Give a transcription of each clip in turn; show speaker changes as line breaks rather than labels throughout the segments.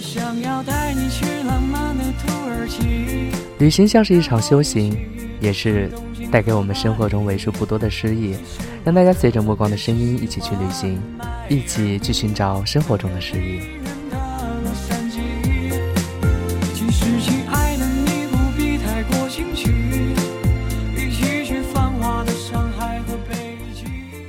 想要带你去浪漫的土耳其。
旅行像是一场修行，也是带给我们生活中为数不多的诗意，让大家随着目光的声音一起去旅行，一起去寻找生活中的诗意。
其实亲爱的你不必太过心虚，一起去繁华的上海和北京。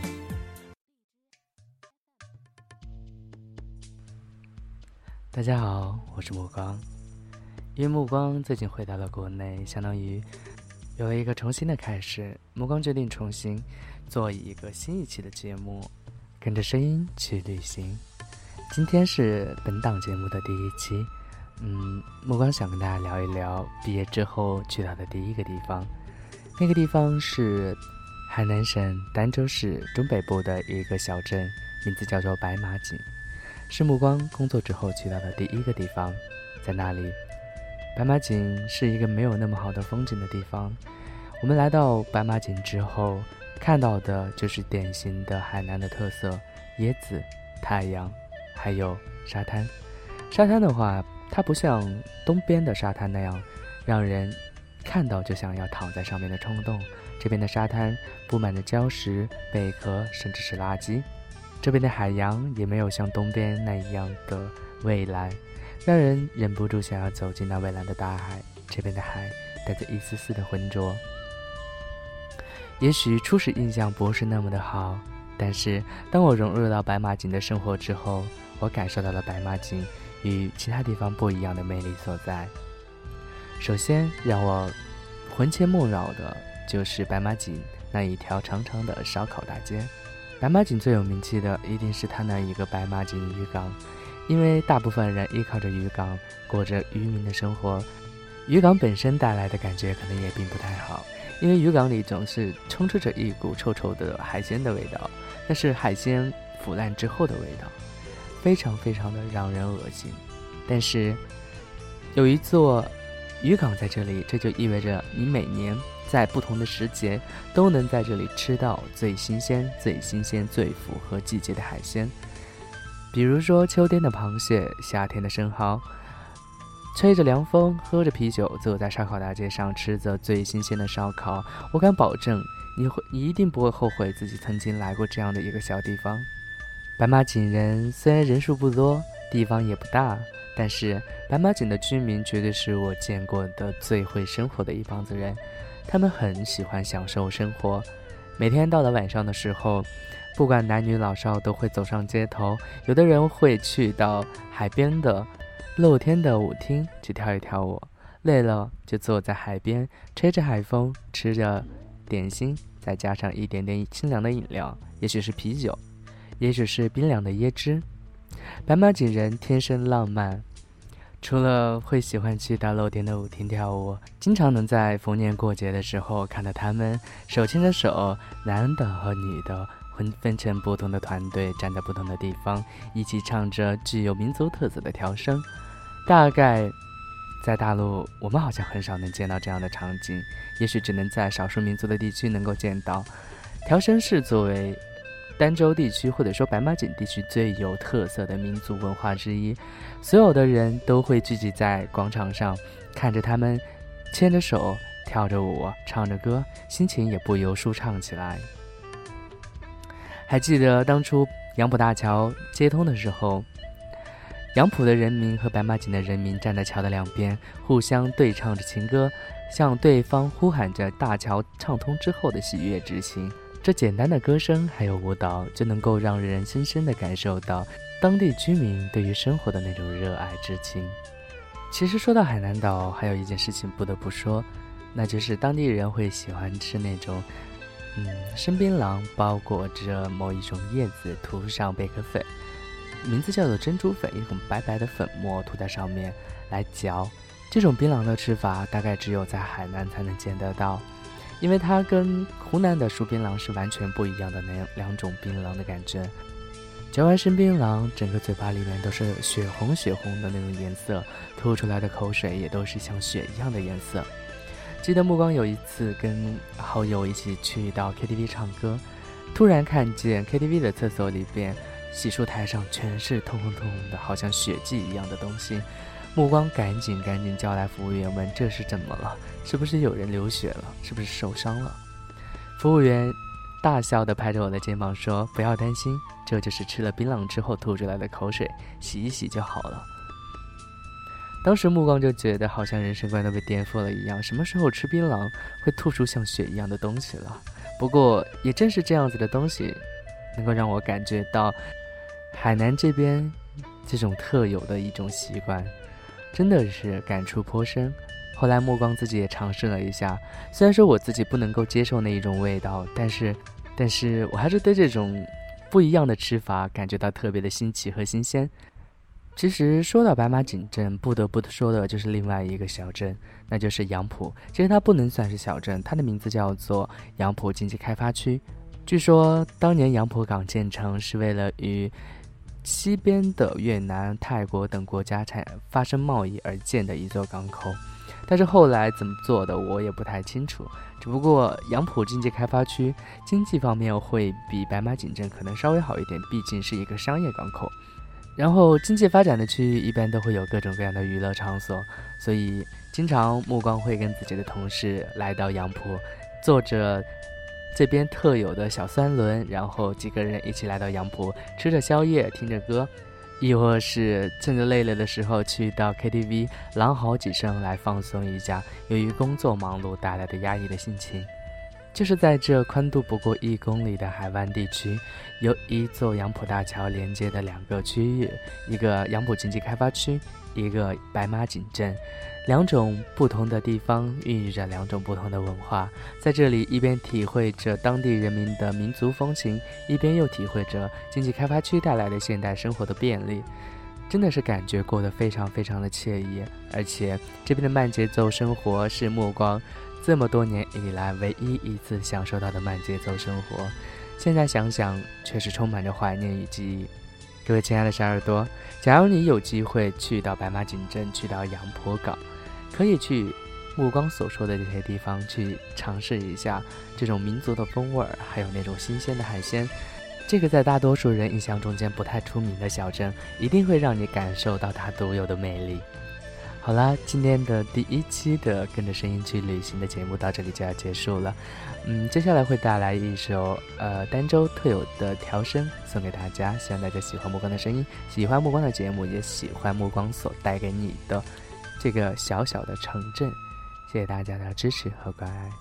大家好，我是目光。因为目光最近回到了国内，相当于有了一个重新的开始，目光决定重新做一个新一期的节目，跟着声音去旅行。今天是本档节目的第一期，目光想跟大家聊一聊毕业之后去到的第一个地方。那个地方是海南省儋州市中北部的一个小镇，名字叫做白马井，是目光工作之后去到的第一个地方。在那里，白马井是一个没有那么好的风景的地方。我们来到白马井之后，看到的就是典型的海南的特色：椰子、太阳，还有沙滩。沙滩的话，它不像东边的沙滩那样让人看到就想要躺在上面的冲动。这边的沙滩布满着礁石、贝壳，甚至是垃圾。这边的海洋也没有像东边那样的蔚蓝，让人忍不住想要走进那蔚蓝的大海。这边的海带着一丝丝的浑浊。也许初始印象不是那么的好，但是当我融入到白马井的生活之后，我感受到了白马井与其他地方不一样的魅力所在。首先让我魂牵梦绕的就是白马井那一条长长的烧烤大街。白马井最有名气的一定是它那一个白马井渔港，因为大部分人依靠着渔港过着渔民的生活。渔港本身带来的感觉可能也并不太好，因为渔港里总是充斥着一股臭臭的海鲜的味道，那是海鲜腐烂之后的味道，非常非常的让人恶心。但是有一座渔港在这里，这就意味着你每年在不同的时节都能在这里吃到最新鲜、最符合季节的海鲜。比如说秋天的螃蟹，夏天的生蚝，吹着凉风，喝着啤酒，坐在烧烤大街上吃着最新鲜的烧烤。我敢保证你一定不会后悔自己曾经来过这样的一个小地方。白马井人虽然人数不多，地方也不大，但是白马井的居民绝对是我见过的最会生活的一帮子人。他们很喜欢享受生活，每天到了晚上的时候，不管男女老少都会走上街头，有的人会去到海边的露天的舞厅去跳一跳舞，累了就坐在海边吹着海风，吃着点心，再加上一点点清凉的饮料，也许是啤酒，也许是冰凉的椰汁。白马井人天生浪漫，除了会喜欢去到露天的舞厅跳舞，经常能在逢年过节的时候看到他们手牵着手，男的和女的分成不同的团队，站在不同的地方，一起唱着具有民族特色的调声。大概在大陆我们好像很少能见到这样的场景，也许只能在少数民族的地区能够见到。调声是作为儋州地区或者说白马井地区最有特色的民族文化之一，所有的人都会聚集在广场上，看着他们牵着手跳着舞，唱着歌，心情也不由舒畅起来。还记得当初杨浦大桥接通的时候，杨浦的人民和白马井的人民站在桥的两边，互相对唱着情歌，向对方呼喊着大桥畅通之后的喜悦之情。这简单的歌声还有舞蹈，就能够让人深深地感受到当地居民对于生活的那种热爱之情。其实说到海南岛，还有一件事情不得不说，那就是当地人会喜欢吃那种生槟榔包裹着某一种叶子，涂上贝壳粉，名字叫做珍珠粉，一种白白的粉末涂在上面来嚼。这种槟榔的吃法大概只有在海南才能见得到，因为它跟湖南的熟槟榔是完全不一样的那两种槟榔的感觉。嚼完生槟榔，整个嘴巴里面都是血红的那种颜色，吐出来的口水也都是像血一样的颜色。记得目光有一次跟好友一起去到 KTV 唱歌，突然看见 KTV 的厕所里边洗漱台上全是通红的，好像血迹一样的东西。目光赶紧叫来服务员，问这是怎么了？是不是有人流血了？是不是受伤了？服务员大笑地拍着我的肩膀说，不要担心，这就是吃了槟榔之后吐出来的口水，洗一洗就好了。当时目光就觉得好像人生观都被颠覆了一样，什么时候吃槟榔会吐出像血一样的东西了？不过也正是这样子的东西，能够让我感觉到海南这边这种特有的一种习惯，真的是感触颇深。后来目光自己也尝试了一下，虽然说我自己不能够接受那一种味道，但是我还是对这种不一样的吃法感觉到特别的新奇和新鲜。其实说到白马井镇，不得不说的就是另外一个小镇，那就是杨浦。其实它不能算是小镇，它的名字叫做杨浦经济开发区。据说当年杨浦港建成是为了与西边的越南、泰国等国家发生贸易而建的一座港口，但是后来怎么做的我也不太清楚。只不过杨浦经济开发区经济方面会比白马井镇可能稍微好一点，毕竟是一个商业港口。然后经济发展的区域一般都会有各种各样的娱乐场所，所以经常目光会跟自己的同事来到杨浦，坐着这边特有的小三轮，然后几个人一起来到杨浦，吃着宵夜，听着歌，亦或是趁着累了的时候去到 KTV 朗好几声来放松一下由于工作忙碌带来的压抑的心情。就是在这宽度不过1公里的海湾地区，由一座杨浦大桥连接的2个区域，一个杨浦经济开发区，一个白马井镇，2种不同的地方孕育着2种不同的文化，在这里一边体会着当地人民的民族风情，一边又体会着经济开发区带来的现代生活的便利，真的是感觉过得非常非常的惬意。而且这边的慢节奏生活是目光这么多年以来唯一一次享受到的慢节奏生活，现在想想却是充满着怀念与记忆。各位亲爱的小耳朵，假如你有机会去到白马井镇，去到杨浦港，可以去目光所说的这些地方去尝试一下这种民族的风味，还有那种新鲜的海鲜。这个在大多数人印象中间不太出名的小镇，一定会让你感受到它独有的魅力。好啦，今天的第1期的跟着声音去旅行的节目到这里就要结束了。接下来会带来一首儋州特有的调声送给大家，希望大家喜欢目光的声音，喜欢目光的节目，也喜欢目光所带给你的这个小小的城镇。谢谢大家的支持和关爱。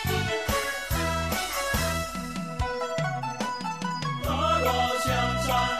乐乐香山